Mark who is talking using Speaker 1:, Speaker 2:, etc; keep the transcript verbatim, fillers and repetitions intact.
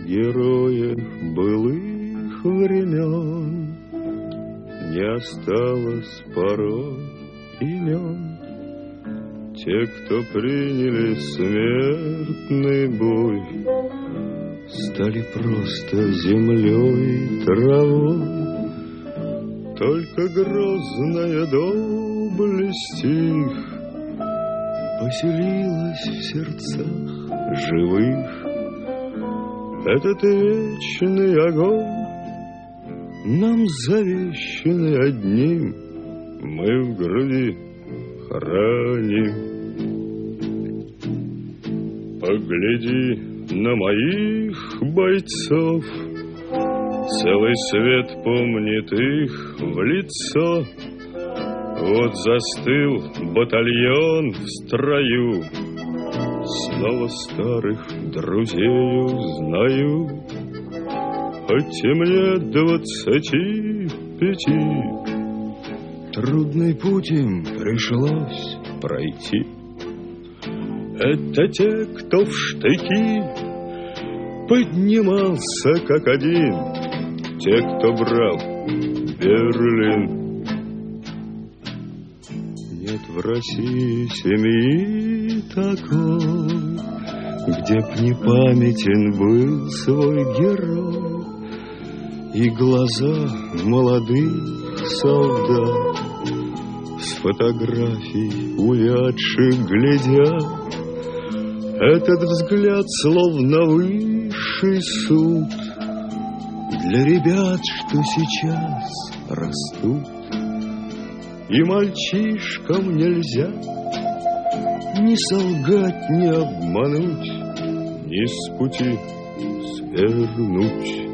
Speaker 1: героев былых времен не осталось порой имен. Те, кто приняли смертный бой, стали просто землей и травой. Только грозная доблесть их поселилась в сердцах живых. Этот вечный огонь нам завещанный одним мы в груди храним. Погляди на моих бойцов, целый свет помнит их в лицо. Вот застыл батальон в строю, снова старых друзей узнаю. Хоть и мне двадцати пяти, трудный путь им пришлось пройти. Это те, кто в штыки поднимался как один, те, кто брал Берлин. Нет в России семьи такой, где б не памятен был свой герой. И глаза молодых солдат с фотографий увядших глядят. Этот взгляд словно высший суд для ребят, что сейчас растут. И мальчишкам нельзя ни солгать, ни обмануть, ни с пути свернуть.